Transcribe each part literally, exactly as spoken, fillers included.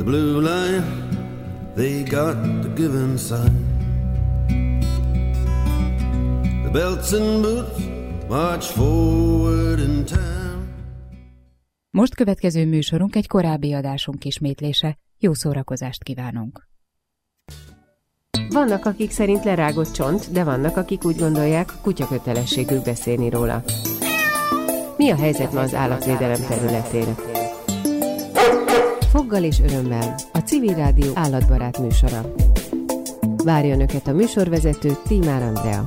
blue line, they got the given sign. The belts and boots march forward in time. Most következő műsorunk egy korábbi adásunk ismétlése. Jó szórakozást kívánunk! Vannak, akik szerint lerágott csont, de vannak, akik úgy gondolják, kutya kötelességük beszélni róla. Mi a helyzet ma az állatvédelem területén? Foggal és örömmel a Civil Rádió állatbarát műsora. Várja Önöket a műsorvezető Tímár Andrea.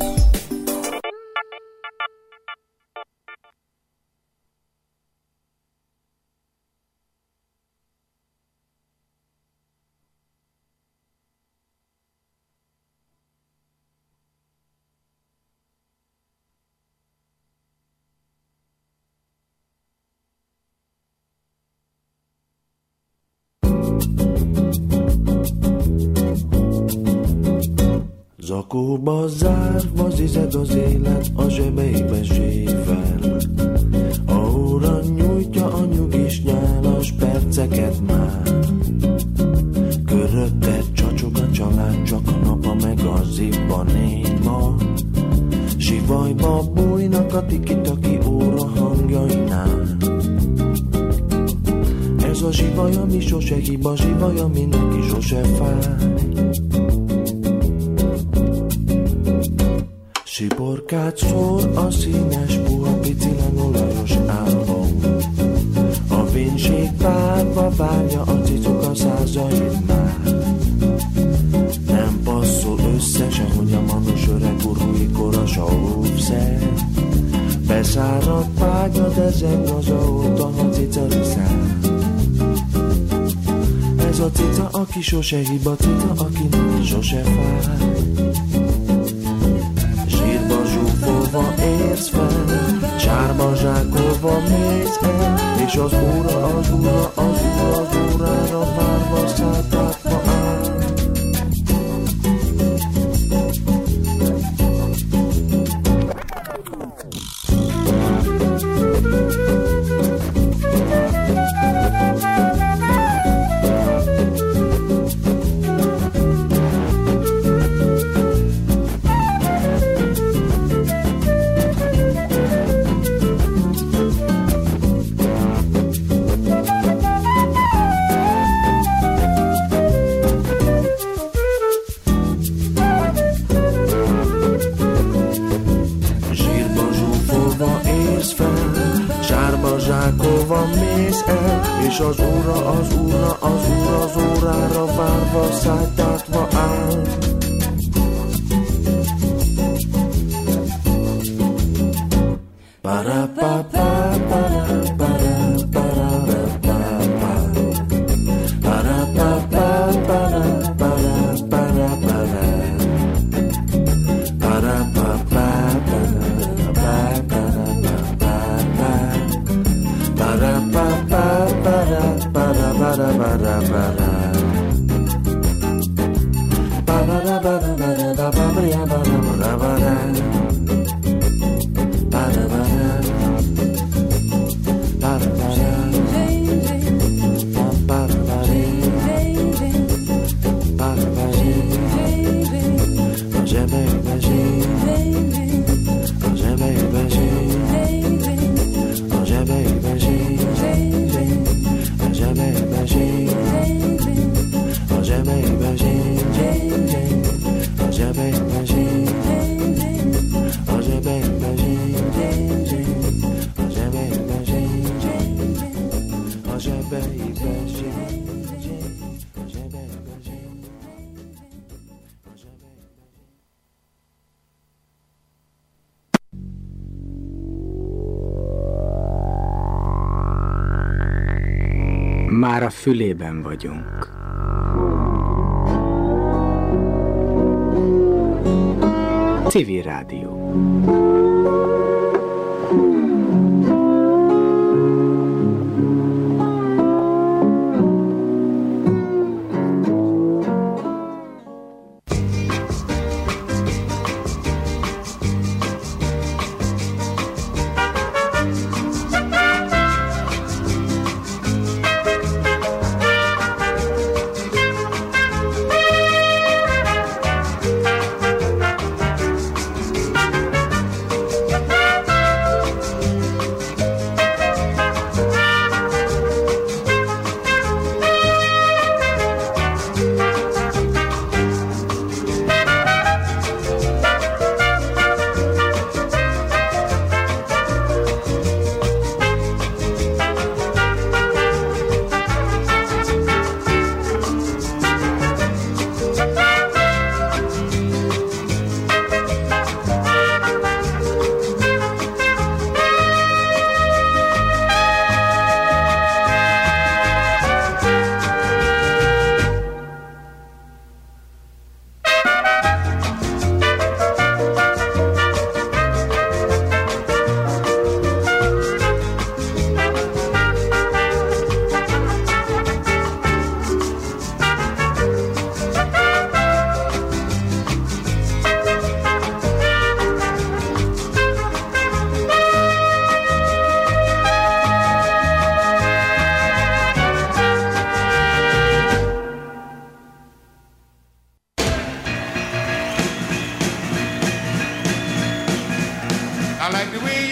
Zakóba zárva zizeg az élet, a zsebeibe zsével. A óra nyújtja a nyugis nyálas perceket már. Körötted csacsog a család, csak a napa meg a zibba néma. Sivajba bújnak a tiki-taki óra hangjainál. Ez a zsivaj, ami sose hiba, zsivaj, ami neki sose fáj. Siborkát szór a színes, puha, picilen olajos álom. A vénség párba várja a cicuka százait már. Nem passzol össze, sehogy a manus öreg urúi kora saúvszer. Beszáradt págya, de zeng az óta, ha cica riszál. Ez a cica, aki sose hiba, cica, aki neki sose fáj. Zsúfolva érsz fel, sárba zsákolva mész el, és az óra, az óra, az óra, az órára várva szálltátva áll. És az óra, az óra, az óra, az órára várva szálltátva áll. Para pa pa para para para pa para pa pa para para para para pa pa para para pa para para para para para para para para para para para Már a fülében vagyunk. Civil Rádió.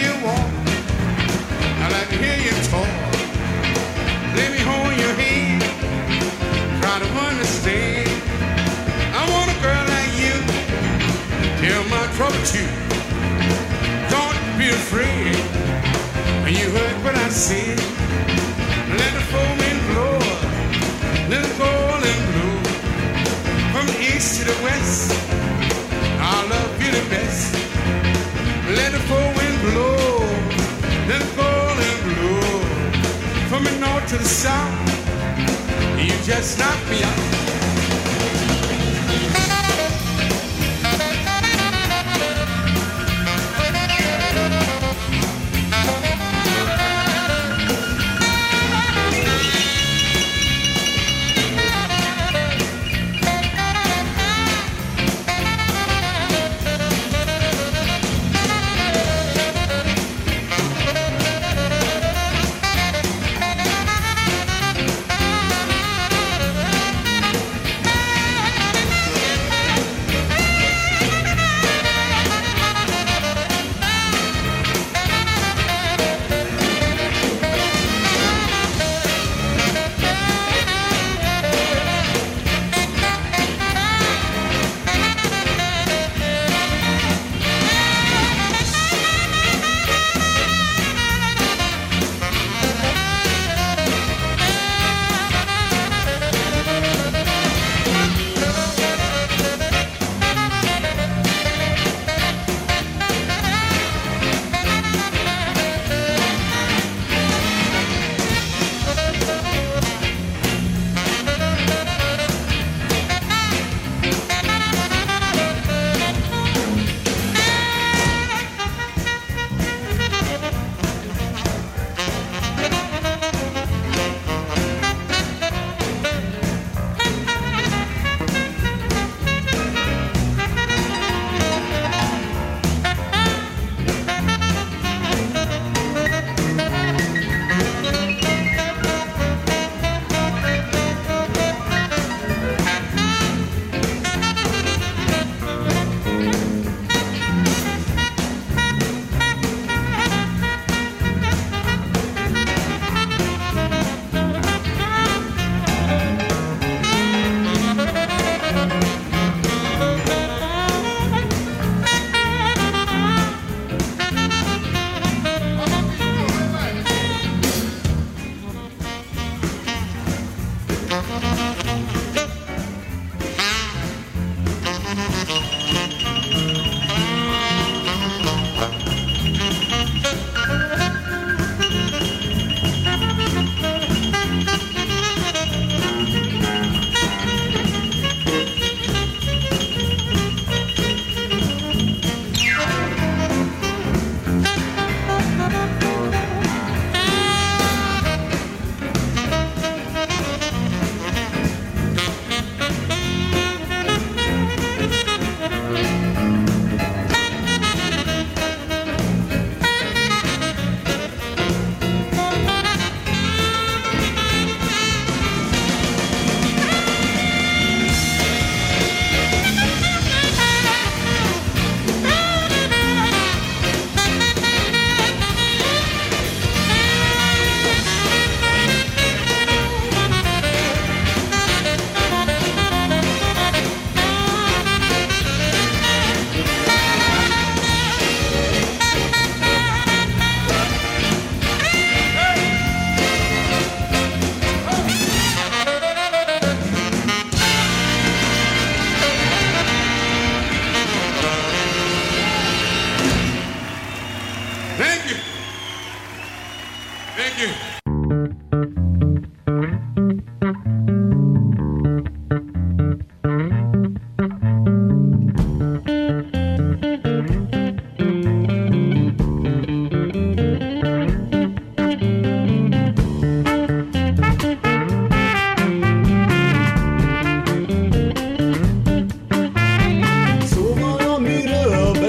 you walk. I like to hear you talk. Let me hold your hand. Try to understand. I want a girl like you. Tell my trouble to. Don't be afraid. You heard what I said. Let the full wind blow. Let it go and blow. From the east to the west, I love you the best. Let the full wind blow. Let it go and blow. From the north to the south, you just knock me out.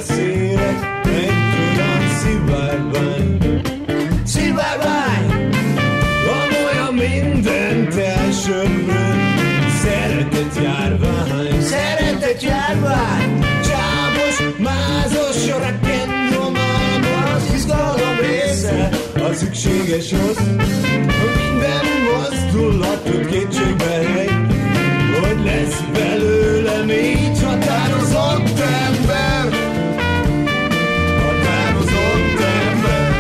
Szivárvány, szükséges az, minden mozdulatot kétségbe hely, hogy lesz belőlem így határozott ember, határozott ember.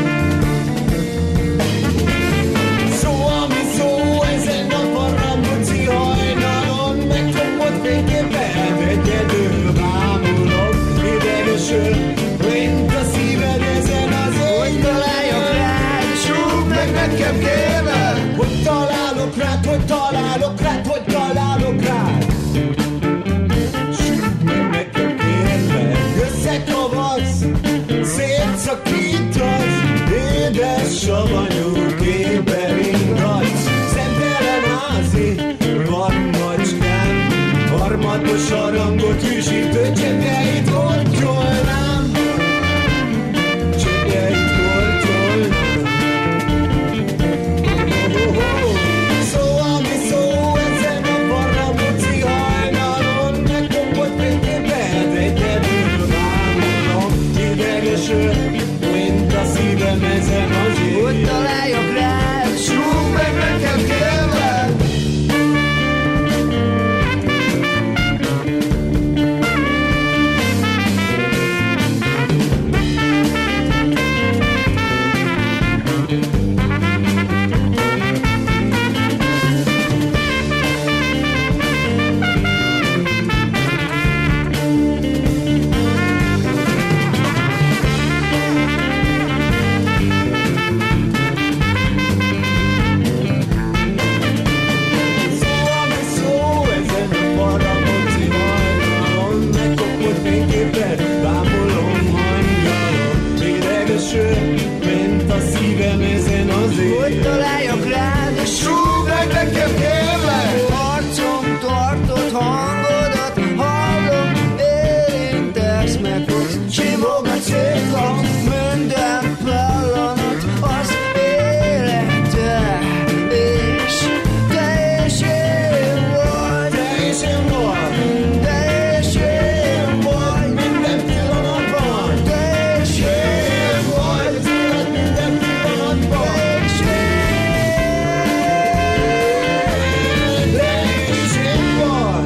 Szó, ami szó, ezen a farambuci hajnalon, megkopott fényképpen egyedül bámulok, idegesül, mint a szíved ezen az éjjel. Hogy találjak rád, súg meg nekem kérlek, hogy találok rád, hogy találok rád, hogy találok rád. Súg meg nekem kérlek, összekavasz, szétszakítasz, édes savanyú képbe ringatsz. Szemtelen házi, van macskám, harmatos harangot hűsítő cseppjeit kortyolnám, cseppjeit kortyolnám. Oh, oh, oh. Szó, ami szó, ezen a farambuci hajnalon, megkopott fényképpen egyedül bámulom, idegesül, mint a szívem ezen az éjjel. Hogy találjak rád, súg meg nekem kérlek. Mint a szívem ezen az éjjel. Hogy találjak rád, és súg meg nekem kérlek. Arcom tartott hangodat, hallom, érintesz, megfogsz, csimog a céklam, minden pillanat az élete, és te és én vagy, te és én vagy, te és én vagy, minden pillanatban, te és én vagy, minden pillanatban, te és én, te és én vagy.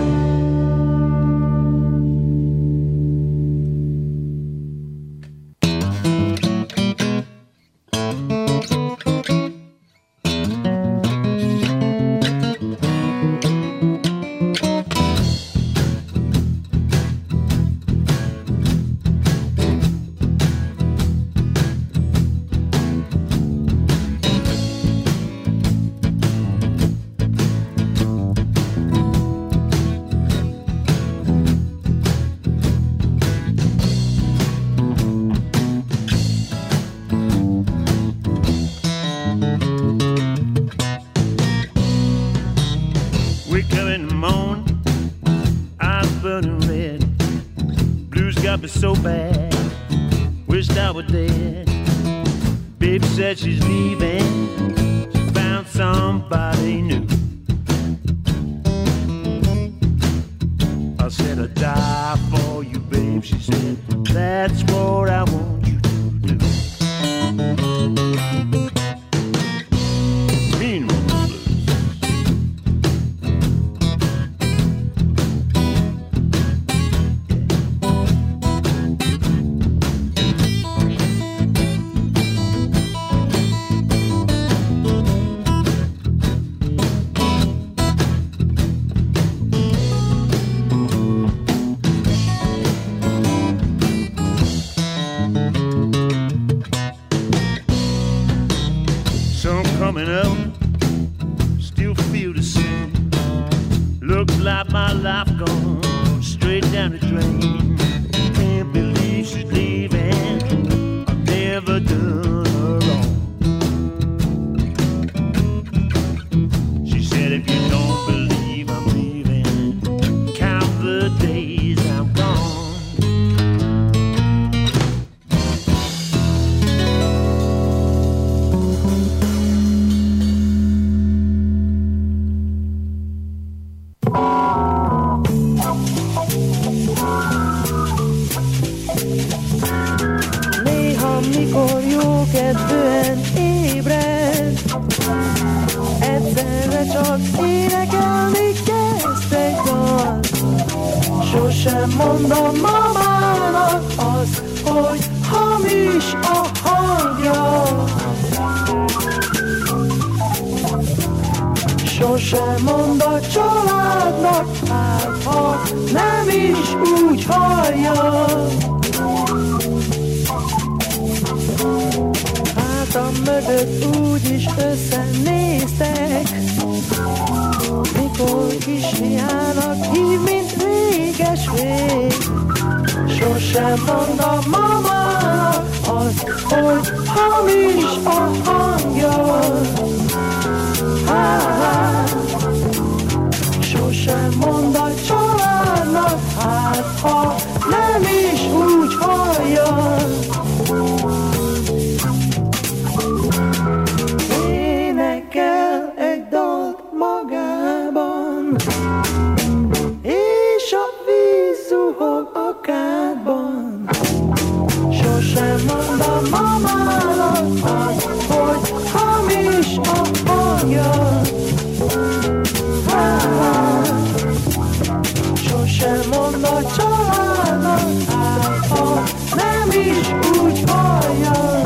Wake up in the morning, eyes burning red. Blues got me so bad, wished I were dead. Baby said she's leaving, she found somebody new. I said I'd die for you, babe. She said, that's what I want you to do. Mean Woman Blues. Sun coming up, still feel the same. Looks like my life gone straight down the drain. Can't believe she's leaving, I've never done her wrong. She said if you don't believe I'm leaving, count the days I'm gone. kedvűen ébred. Egyszerre csak énekelni kezd egy dal. Sosem mondom mamának az, hogy hamis a hangja. Sosem mond a családnak, hát ha nem is úgy hallja. Hátam mögött úgyis összenéztek, mikor kisfiának hív, mint réges vég. Sosem mond a mamának az, hogy hamis a hangja. Sosem mond a családnak, hát ha nem is úgy hallja. Énekel egy dalt magában, és a víz zuhog a kádban. Sosem mond a mamának az, hogy hamis a hangja. Sosem mond a családnak, hát ha nem is úgy hallja.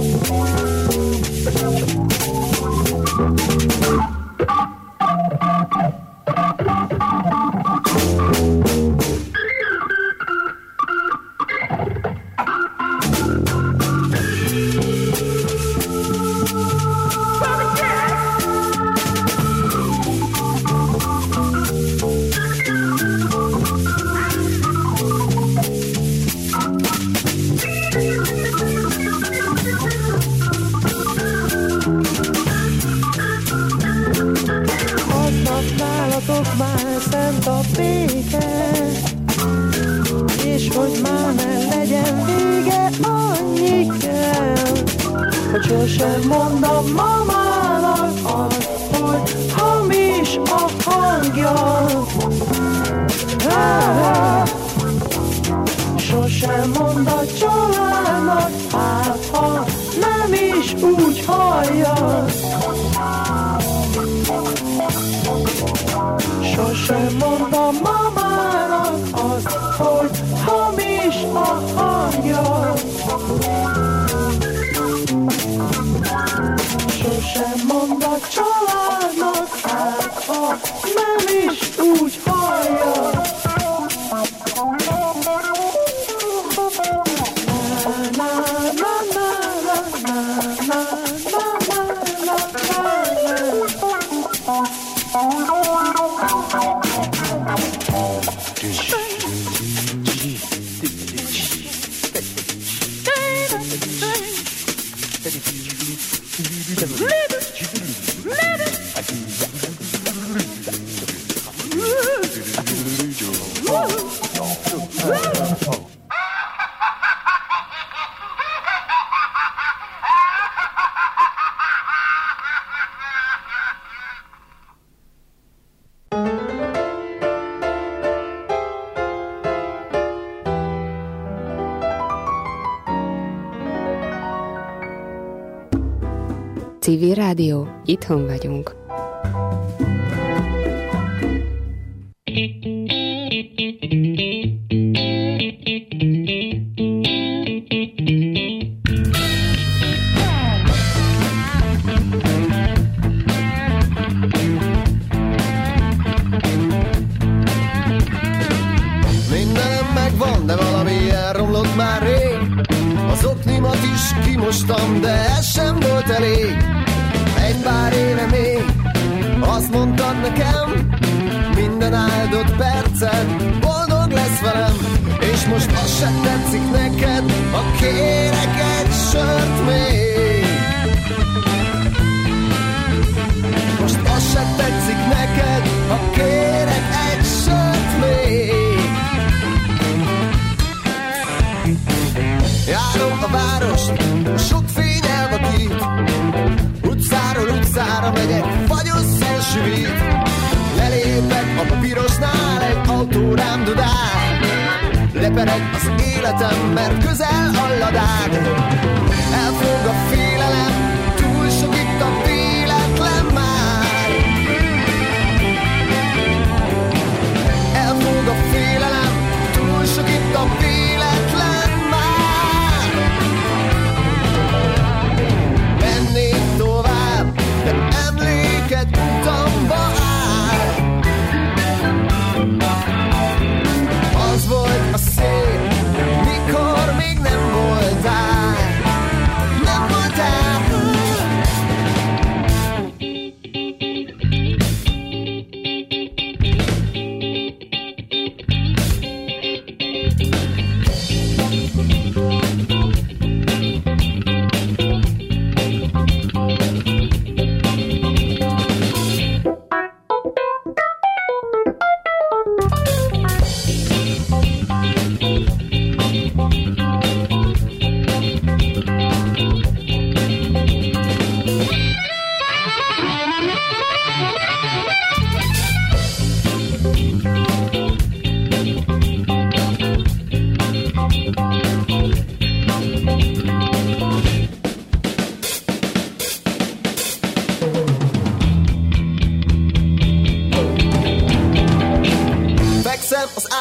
Nálatok már szent a béke, és hogy már ne legyen vége, annyi kell, hogy sosem mondom mamának az, hogy hamis a hangja. Ah, sosem mond a családnak, hát ha nem is úgy hallja. Sosem mondom mamának az, hogy hamis a hangja. Sosem mond a családnak, hát ha nem is úgy hallja. Civil Rádió, itthon vagyunk. Mindenem megvan, de valami elromlott már rég. Az oknimat is kimostam, de ez sem volt elég. Egy pár éve még azt mondtad nekem, minden áldott percen boldog lesz velem. És most az sem tetszik neked, ha kérek egy sört még. Most az sem tetszik neked, ha kérek egy sört még. Járom a várost, sok fény elvakít, utcáról utcára megyek, fagyos szélsüvít. Lelépek a pirosnál, egy autó rám dudál. Lepereg az életem, mert közel a ladád. Elfog a fél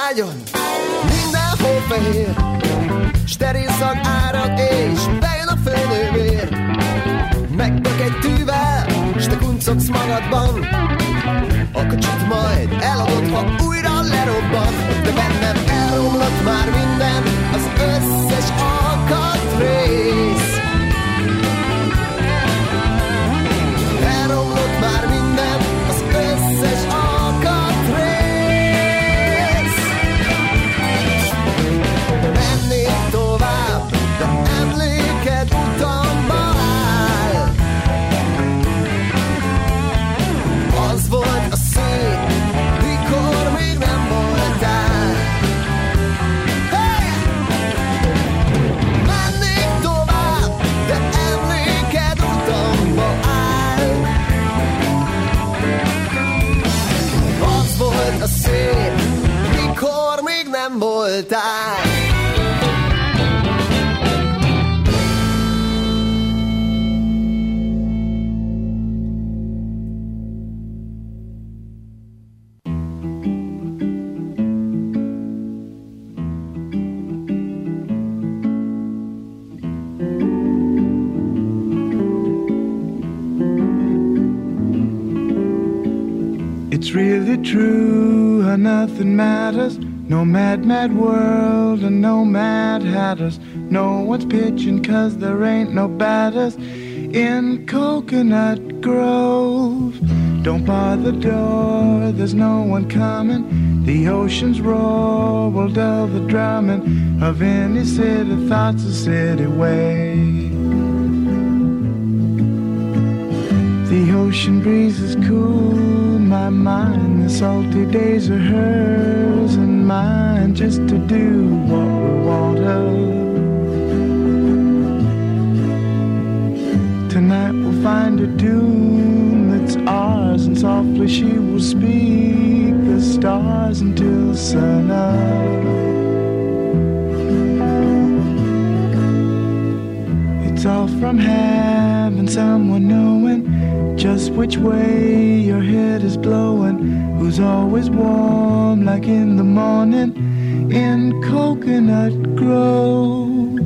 ágyon, mindenhol fehér, steril szag árad és bejön a főnővér. Megtök egy tűvel, s te kuncogsz magadban, a kocsit majd eladod, ha újra lerobban. De bennem elromlott már minden, az összes alkatrész. Elromlott már minden, az összes alkatrész. Mennék tovább, de emléked utamba áll. Az volt a szép, mikor még nem voltál. Hey! Mennék tovább, de emléked utamba áll. Az volt a szép, mikor még nem voltál. It's really true how nothing matters. No mad, mad world and no mad hatters. No one's pitching cause there ain't no batters in Coconut Grove. Don't bar the door, there's no one coming. The ocean's roar will dull the drumming of any city thoughts a city way. The ocean breeze is cool my mind, the salty days are hers and mine, just to do what we want her. Tonight we'll find a tune that's ours, and softly she will speak the stars until the sun up. It's all from having someone knowing just which way your head is blowing, who's always warm like in the morning in Coconut Grove.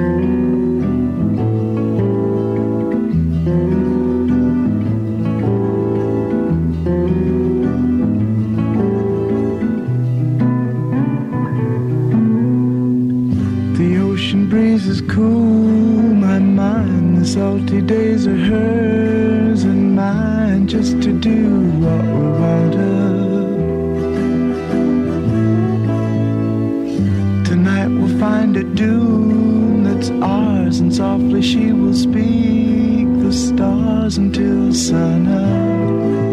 The ocean breeze is cool my mind, the salty days are hers and mine, just to do what we want her. Tonight we'll find a dune that's ours, and softly she will speak the stars until sun up.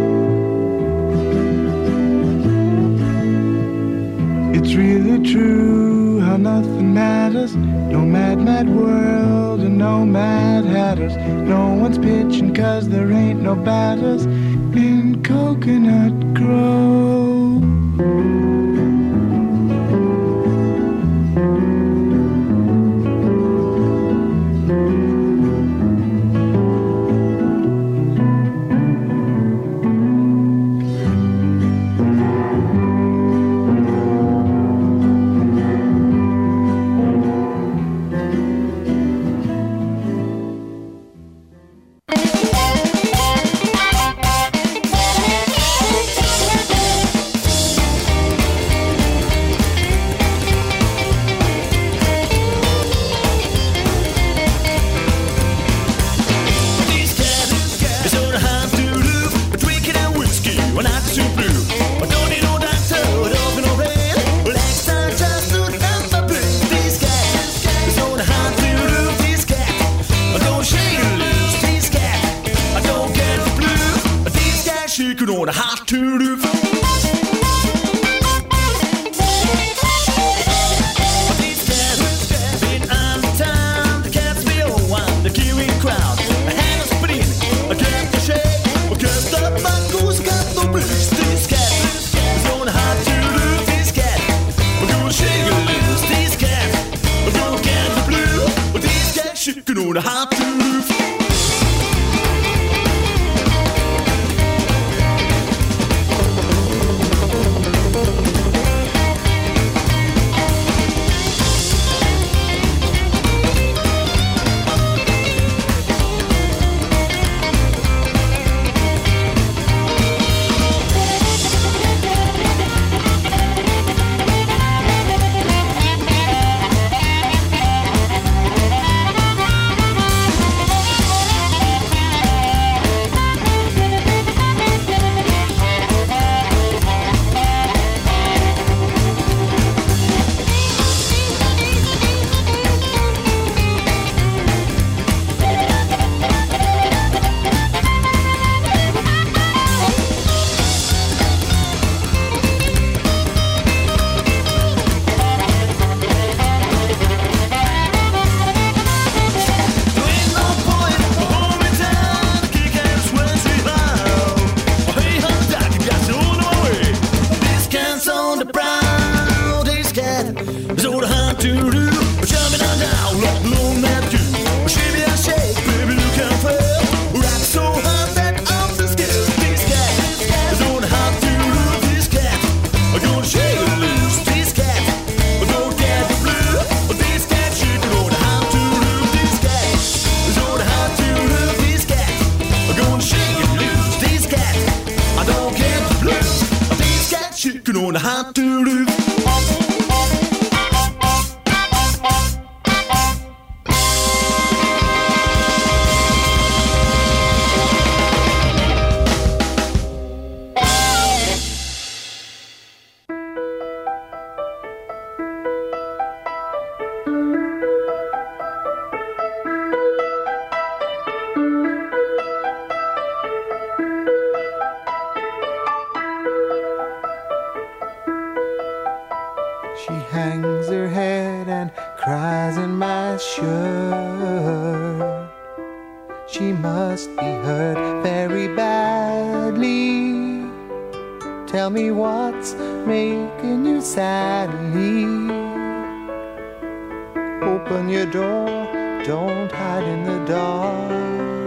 It's really true how nothing matters. No mad, mad world and no mad hatters. No one's pitching cause there ain't no batters in Coconut Grove. On a hot to roof. These cats been on the town, the cats be all one, the Kiwi crowd. A hand of spin, a cat to shake, a cat the buckles got the blues. These cats is on a hot to roof. These cats are gonna shake a loose. These cats are gonna get the blue. But these cats shaking on a hot to roof. how to live. She hangs her head and cries in my shirt. She must be hurt very badly. Tell me what's making you sadly. Open your door, don't hide in the dark.